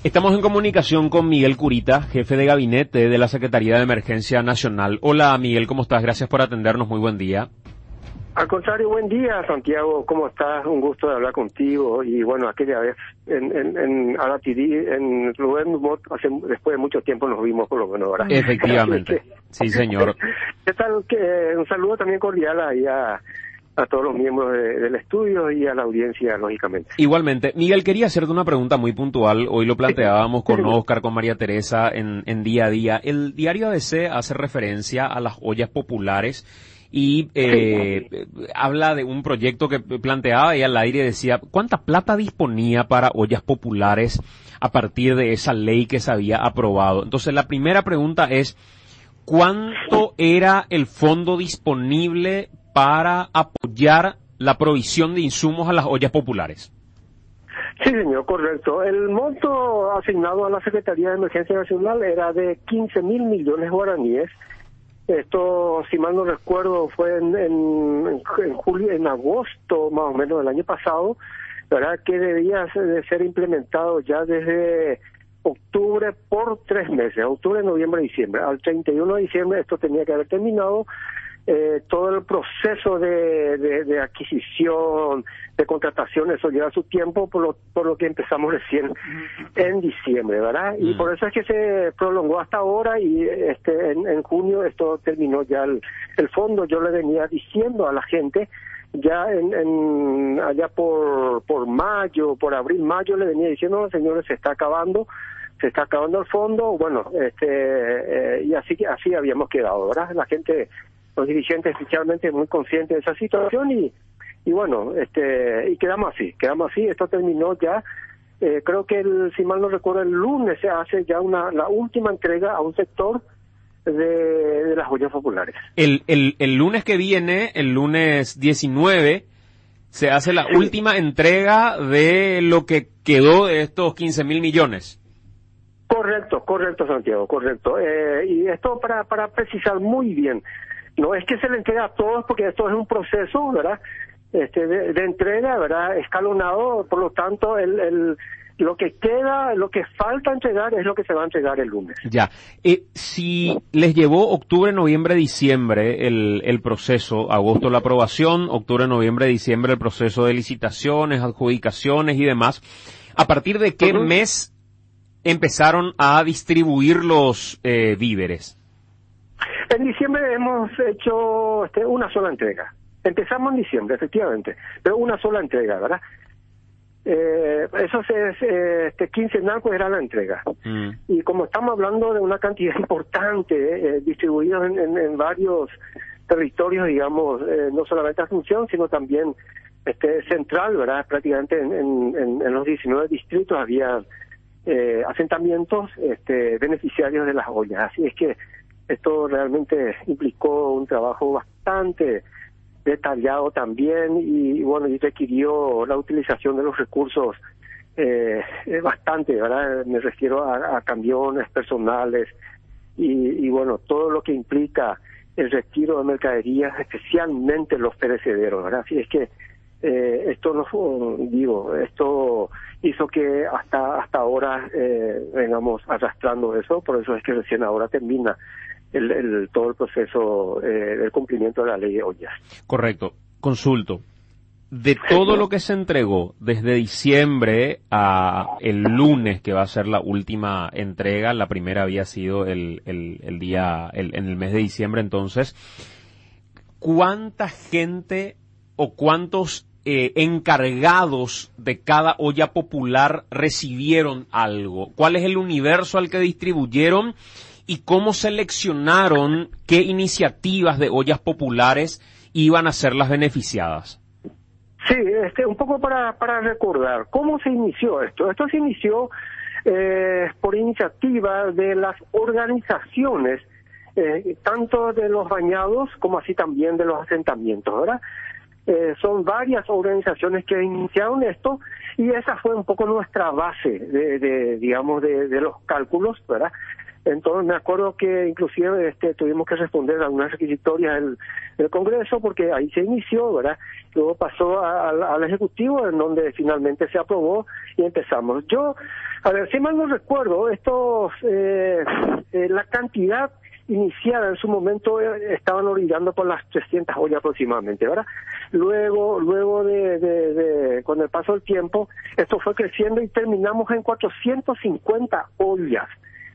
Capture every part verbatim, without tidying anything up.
Estamos en comunicación con Miguel Curita, jefe de gabinete de la Secretaría de Emergencia Nacional. Hola Miguel, ¿cómo estás? Gracias por atendernos, muy buen día. Al contrario, buen día Santiago, ¿cómo estás? Un gusto de hablar contigo. Y bueno, aquella vez en, en, en Aratiri, en Rubén Dumont, hace, después de mucho tiempo nos vimos por lo menos ahora. Efectivamente, sí señor. ¿Qué tal? Que, un saludo también cordial ahí a... a todos los miembros de, del estudio y a la audiencia, lógicamente. Igualmente. Miguel, quería hacerte una pregunta muy puntual. Hoy lo planteábamos con Oscar, con María Teresa en, en Día a Día. El diario A B C hace referencia a las ollas populares y eh, sí. habla de un proyecto que planteaba y al aire decía, ¿cuánta plata disponía para ollas populares a partir de esa ley que se había aprobado? Entonces, la primera pregunta es, ¿cuánto era el fondo disponible para apoyar la provisión de insumos a las ollas populares? Sí, señor, correcto. El monto asignado a la Secretaría de Emergencia Nacional era de quince mil millones guaraníes. Esto, si mal no recuerdo, fue en, en, en julio, en agosto más o menos del año pasado, ¿verdad? Que debía de ser implementado ya desde octubre por tres meses, octubre, noviembre, diciembre. Al treinta y uno de diciembre esto tenía que haber terminado. Eh, todo el proceso de, de, de adquisición, de contratación, eso lleva su tiempo, por lo, por lo que empezamos recién en diciembre, ¿verdad? Y por eso es que se prolongó hasta ahora y este en, en junio esto terminó ya el, el fondo. Yo le venía diciendo a la gente, ya en, en allá por, por mayo, por abril, mayo, le venía diciendo, señores, se está acabando, se está acabando el fondo, bueno, este eh, y así así habíamos quedado, ¿verdad? La gente, los dirigentes especialmente muy conscientes de esa situación y y bueno, este y quedamos así, quedamos así, esto terminó ya, eh, creo que el, si mal no recuerdo, el lunes se hace ya una la última entrega a un sector de, de las ollas populares. El, el, el lunes que viene, el lunes diecinueve, se hace la sí. última entrega de lo que quedó de estos quince mil millones. Correcto, correcto Santiago, correcto. Eh, y esto para, para precisar muy bien, no es que se le entrega a todos porque esto es un proceso, ¿verdad? Este, de, de entrega, ¿verdad? Escalonado, por lo tanto, el, el, lo que queda, lo que falta entregar es lo que se va a entregar el lunes. Ya. Eh, si les llevó octubre, noviembre, diciembre el, el proceso, agosto la aprobación, octubre, noviembre, diciembre el proceso de licitaciones, adjudicaciones y demás, ¿a partir de qué uh-huh. mes empezaron a distribuir los eh, víveres? En diciembre hemos hecho este, una sola entrega. Empezamos en diciembre, efectivamente, pero una sola entrega, ¿verdad? Eh, eso es, eh, este, quincenal pues era la entrega. Mm. Y como estamos hablando de una cantidad importante, eh, distribuida en, en, en varios territorios, digamos, eh, no solamente Asunción, sino también este central, ¿verdad? Prácticamente en, en, en los diecinueve distritos había eh, asentamientos este, beneficiarios de las ollas. Así es que esto realmente implicó un trabajo bastante detallado también y, y bueno, y requirió la utilización de los recursos eh, bastante, ¿verdad? Me refiero a, a camiones, personales y, y bueno, todo lo que implica el retiro de mercaderías, especialmente los perecederos, ¿verdad? Así es que eh, esto no fue, digo, esto hizo que hasta hasta ahora eh, vengamos arrastrando eso, por eso es que recién ahora termina El, el, todo el proceso eh, del cumplimiento de la ley de ollas. Correcto. Consulto. De todo lo que se entregó desde diciembre a el lunes, que va a ser la última entrega, la primera había sido el, el, el día, el, en el mes de diciembre, entonces, ¿cuánta gente o cuántos eh, encargados de cada olla popular recibieron algo? ¿Cuál es el universo al que distribuyeron? ¿Y cómo seleccionaron qué iniciativas de ollas populares iban a ser las beneficiadas? Sí, este, un poco para, para recordar, ¿cómo se inició esto? Esto se inició eh, por iniciativa de las organizaciones, eh, tanto de los bañados como así también de los asentamientos, ¿verdad? Eh, son varias organizaciones que iniciaron esto y esa fue un poco nuestra base de, de digamos, de, de los cálculos, ¿verdad? Entonces me acuerdo que inclusive este, tuvimos que responder a unas requisitorias del, del Congreso, porque ahí se inició, ¿verdad? Luego pasó a, a, al Ejecutivo, en donde finalmente se aprobó y empezamos. Yo, a ver, si mal no recuerdo, estos, eh, eh, la cantidad iniciada en su momento eh, estaban orillando por las trescientas ollas aproximadamente, ¿verdad? Luego, luego de, de, de, con el paso del tiempo, esto fue creciendo y terminamos en cuatrocientas cincuenta ollas,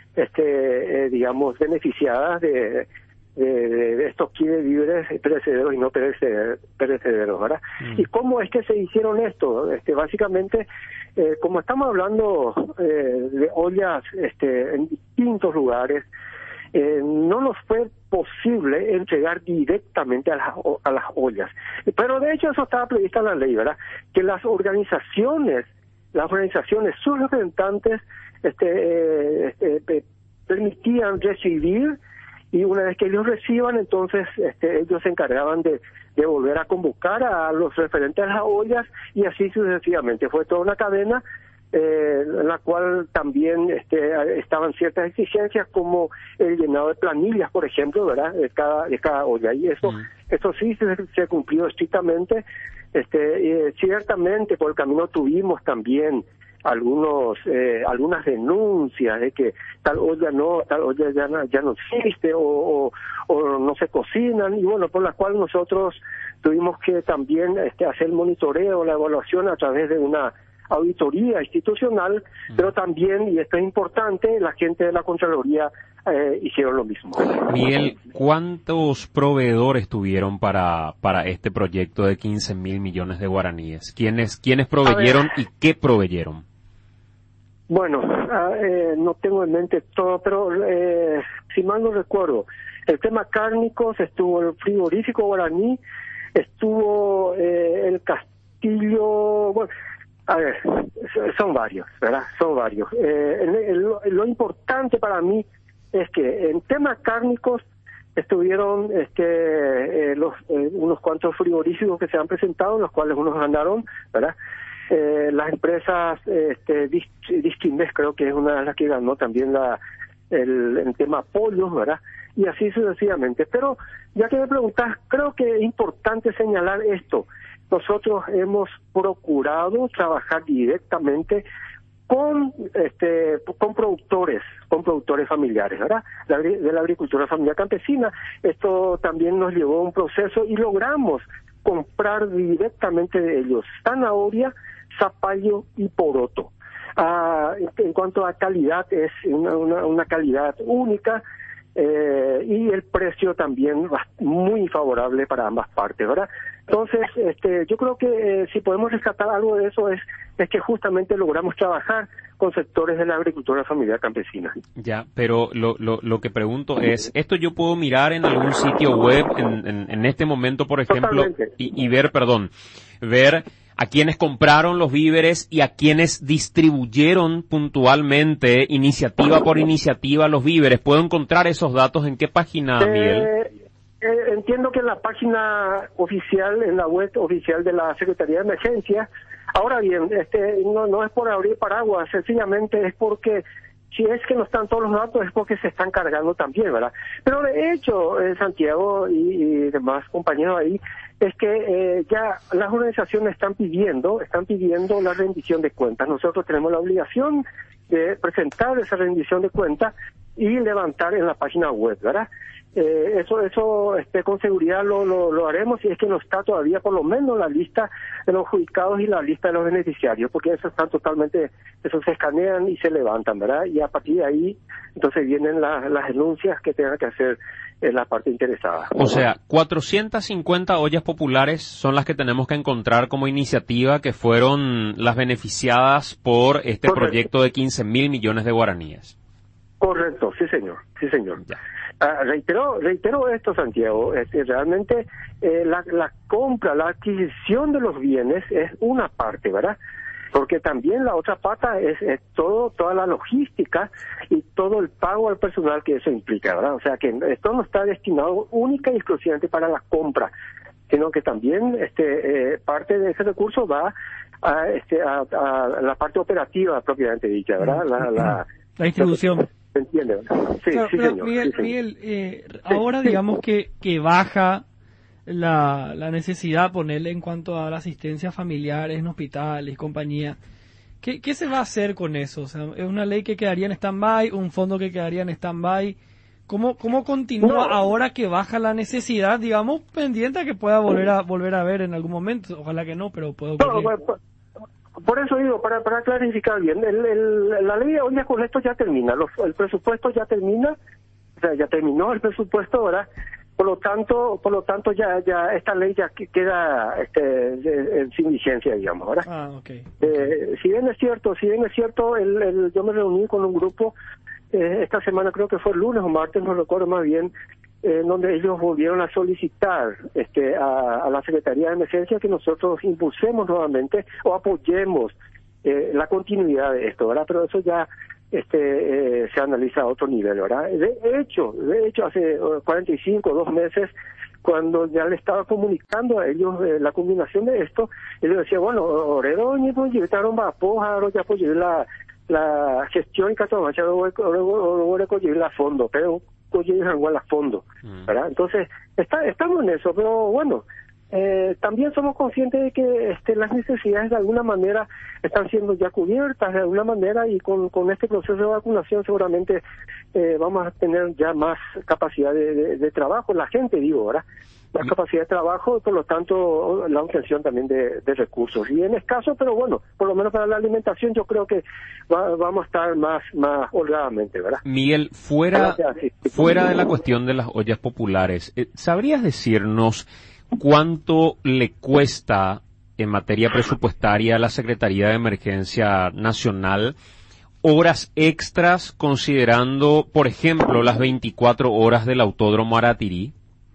este, eh, digamos, beneficiadas de, de, de estos kits de víveres perecederos y no perecederos, perecederos ¿verdad? Mm. ¿Y cómo es que se hicieron esto? Este, básicamente, eh, como estamos hablando eh, de ollas este, en distintos lugares, Eh, no nos fue posible entregar directamente a las, a las ollas. Pero de hecho eso estaba previsto en la ley, ¿verdad? Que las organizaciones, las organizaciones, sus representantes, este, eh, este, permitían recibir, y una vez que ellos reciban, entonces este, ellos se encargaban de, de volver a convocar a los referentes a las ollas, y así sucesivamente. Fue toda una cadena Eh, en la cual también este, estaban ciertas exigencias, como el llenado de planillas, por ejemplo, ¿verdad? De cada, de cada olla, y eso, mm. eso sí se, se cumplió estrictamente. Este, eh, ciertamente por el camino tuvimos también algunos, eh, algunas denuncias de que tal olla no, tal olla ya no, ya no existe, o, o, o no se cocinan, y bueno, por las cuales nosotros tuvimos que también este, hacer el monitoreo, la evaluación a través de una auditoría institucional, pero también, y esto es importante, la gente de la Contraloría eh, hicieron lo mismo. Miguel, ¿cuántos proveedores tuvieron para para este proyecto de quince mil millones de guaraníes? ¿Quiénes, quiénes proveyeron y qué proveyeron? Bueno, eh, no tengo en mente todo, pero eh, si mal no recuerdo, el tema cárnicos, estuvo el frigorífico guaraní, estuvo eh, el castillo, bueno, a ver, son varios, ¿verdad? Son varios. Eh, el, el, lo importante para mí es que en temas cárnicos estuvieron este, eh, los, eh, unos cuantos frigoríficos que se han presentado, los cuales unos ganaron, ¿verdad? Eh, las empresas, este, Disquimés creo que es una de las que ganó también la, el, el tema pollos, ¿verdad? Y así sucesivamente. Pero ya que me preguntas, creo que es importante señalar esto. Nosotros hemos procurado trabajar directamente con este con productores, con productores familiares, ¿verdad? La, de la agricultura familiar campesina. Esto también nos llevó a un proceso y logramos comprar directamente de ellos zanahoria, zapallo y poroto. Ah, en cuanto a calidad, es una, una, una calidad única. Eh, y el precio también muy favorable para ambas partes, ¿verdad? Entonces, este, yo creo que eh, si podemos rescatar algo de eso es, es que justamente logramos trabajar con sectores de la agricultura familiar campesina. Ya, pero lo, lo, lo que pregunto es, ¿esto yo puedo mirar en algún sitio web en, en, en este momento, por ejemplo, y, y ver, perdón, ver a quienes compraron los víveres y a quienes distribuyeron puntualmente, iniciativa por iniciativa, los víveres? ¿Puedo encontrar esos datos en qué página, eh, Miguel? Eh, entiendo que en la página oficial, en la web oficial de la Secretaría de Emergencia. Ahora bien, este no, no es por abrir paraguas, sencillamente es porque si es que no están todos los datos es porque se están cargando también, ¿verdad? Pero de hecho, eh, Santiago y, y demás compañeros ahí, es que eh, ya las organizaciones están pidiendo, están pidiendo la rendición de cuentas. Nosotros tenemos la obligación de presentar esa rendición de cuentas y levantar en la página web, ¿verdad? Eh, eso, eso, este, con seguridad lo, lo, lo haremos, si es que no está todavía por lo menos la lista de los adjudicados y la lista de los beneficiarios, porque eso están totalmente, eso se escanean y se levantan, ¿verdad? Y a partir de ahí, entonces vienen la, las denuncias que tenga que hacer eh, la parte interesada. O sea, cuatrocientas cincuenta ollas populares son las que tenemos que encontrar como iniciativa, que fueron las beneficiadas por este Correcto. Proyecto de quince mil millones de guaraníes. Correcto, sí señor, sí señor. Ya. Uh, reitero, reitero esto, Santiago, es que realmente eh, la, la compra, la adquisición de los bienes es una parte, ¿verdad? Porque también la otra pata es, es todo, toda la logística y todo el pago al personal que eso implica, ¿verdad? O sea que esto no está destinado única y exclusivamente para la compra, sino que también este eh, parte de ese recurso va a, este, a, a la parte operativa propiamente dicha, ¿verdad? La, la, la distribución. ¿Se entiende? Sí, claro, sí, pero señor. Miguel, Sí, señor. Miguel eh, ahora digamos que, que baja la, la necesidad, ponerle en cuanto a la asistencia familiar en hospitales, compañía. ¿Qué, ¿Qué se va a hacer con eso? O sea, ¿es una ley que quedaría en stand-by, un fondo que quedaría en stand-by? ¿Cómo, cómo continúa No. ahora que baja la necesidad, digamos, pendiente a que pueda volver a volver a ver en algún momento? Ojalá que no, pero puede No, ocurrir. bueno, por, por eso digo, para, para clarificar bien, el, el, la ley de ollas con esto ya termina, los, el presupuesto ya termina, o sea, ya terminó el presupuesto, ¿verdad? Por lo tanto, por lo tanto ya ya esta ley ya queda este, de, de, sin vigencia, digamos, ¿verdad? Ah, okay. Eh, si bien es cierto, si bien es cierto, el, el, yo me reuní con un grupo eh, esta semana, creo que fue el lunes o martes, no recuerdo más bien, eh, donde ellos volvieron a solicitar este, a, a la Secretaría de Emergencia que nosotros impulsemos nuevamente o apoyemos eh, la continuidad de esto, ¿verdad? Pero eso ya este eh, se analiza a otro nivel, ¿verdad? De hecho, de hecho hace cuarenta y cinco, dos meses, cuando ya le estaba comunicando a ellos eh, la combinación de esto, ellos decían, bueno, Oredo, pues llevaron vapoja, ya pues la la gestión y catamacha, ahora llevar a fondo, pero llevar igual a fondo, ¿verdad? Entonces, está, estamos en eso, pero bueno, eh, también somos conscientes de que este, las necesidades de alguna manera están siendo ya cubiertas de alguna manera y con, con este proceso de vacunación seguramente eh, vamos a tener ya más capacidad de, de, de trabajo, la gente digo, ¿verdad? Más capacidad de trabajo, por lo tanto la obtención también de, de recursos. Y en escaso, pero bueno, por lo menos para la alimentación yo creo que va, vamos a estar más más holgadamente, ¿verdad? Miguel, fuera, fuera de la cuestión de las ollas populares, ¿sabrías decirnos cuánto le cuesta en materia presupuestaria a la Secretaría de Emergencia Nacional horas extras considerando, por ejemplo, las veinticuatro horas del Autódromo Aratirí?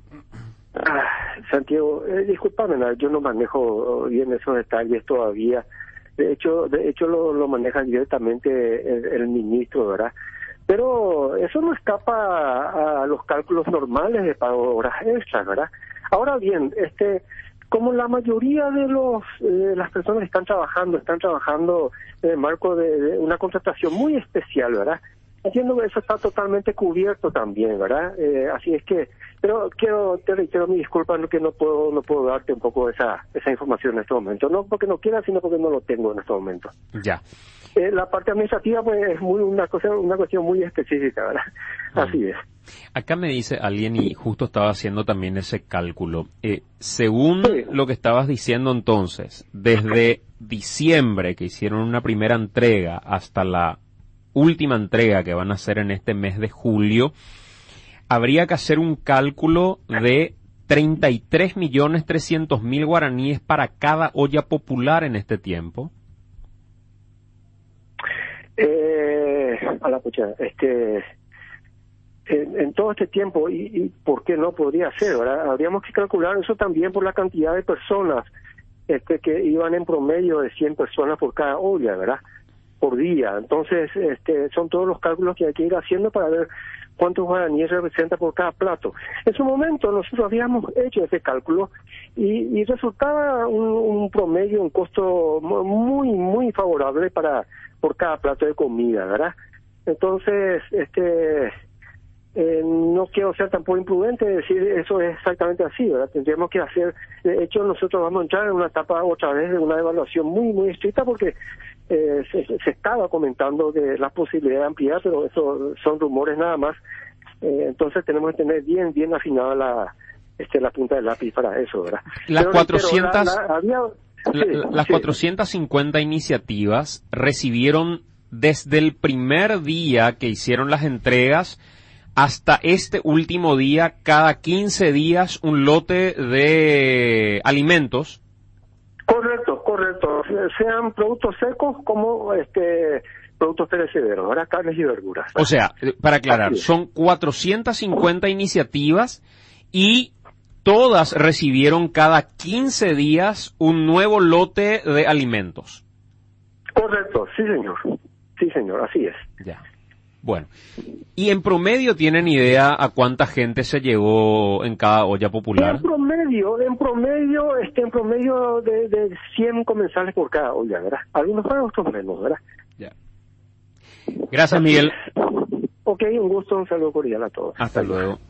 Ah, Santiago, eh, discúlpame, yo no manejo bien esos detalles todavía. De hecho, de hecho lo, lo maneja directamente el, el ministro, ¿verdad? Pero eso no escapa a, a los cálculos normales de pago de horas extras, ¿verdad? Ahora bien, este, como la mayoría de los eh, las personas que están trabajando, están trabajando en el marco de, de una contratación muy especial, ¿verdad? Entiendo que eso está totalmente cubierto también, ¿verdad? Eh, así es que, pero quiero, te reitero mi disculpa, no, que no puedo, no puedo darte un poco esa, esa información en este momento, no porque no quiera, sino porque no lo tengo en este momento. Ya. Eh, la parte administrativa, pues, es muy una cosa, una cuestión muy específica, ¿verdad? Mm. Así es. Acá me dice alguien, y justo estaba haciendo también ese cálculo, eh, según sí. lo que estabas diciendo entonces, desde diciembre que hicieron una primera entrega hasta la última entrega que van a hacer en este mes de julio, habría que hacer un cálculo de treinta y tres millones trescientos mil guaraníes para cada olla popular en este tiempo. Eh, a la pucha, este, en, en todo este tiempo, y, y por qué no podría ser, ¿verdad? Habríamos que calcular eso también por la cantidad de personas este, que iban en promedio de cien personas por cada olla, ¿verdad? Por día. Entonces, este, son todos los cálculos que hay que ir haciendo para ver cuántos guaraníes representa por cada plato. En su momento nosotros habíamos hecho ese cálculo y, y resultaba un, un promedio, un costo muy, muy favorable para por cada plato de comida, ¿verdad? Entonces, este, eh, no quiero ser tampoco imprudente de decir eso es exactamente así, ¿verdad? Tendríamos que hacer, de hecho nosotros vamos a entrar en una etapa otra vez de una evaluación muy, muy estricta porque Eh, se, se estaba comentando de la posibilidad de ampliar, pero eso son rumores nada más. Eh, entonces tenemos que tener bien bien afinada la este la punta del lápiz para eso, ¿verdad? Las pero, cuatrocientas pero la, la, había, la, sí, las sí. cuatrocientas cincuenta iniciativas recibieron desde el primer día que hicieron las entregas hasta este último día, cada quince días un lote de alimentos. Correcto, correcto. Sean productos secos como este productos perecederos, ahora carnes y verduras. O sea, para aclarar, son cuatrocientas cincuenta iniciativas y todas recibieron cada quince días un nuevo lote de alimentos. Correcto, sí señor. Sí señor, así es. Ya. Bueno, y en promedio, ¿tienen idea a cuánta gente se llevó en cada olla popular? En promedio, en promedio, este, en promedio de, de cien comensales por cada olla, ¿verdad? Algunos más, otros menos, ¿verdad? Ya. Gracias, Miguel. Ok, un gusto, un saludo cordial a todos. Hasta luego.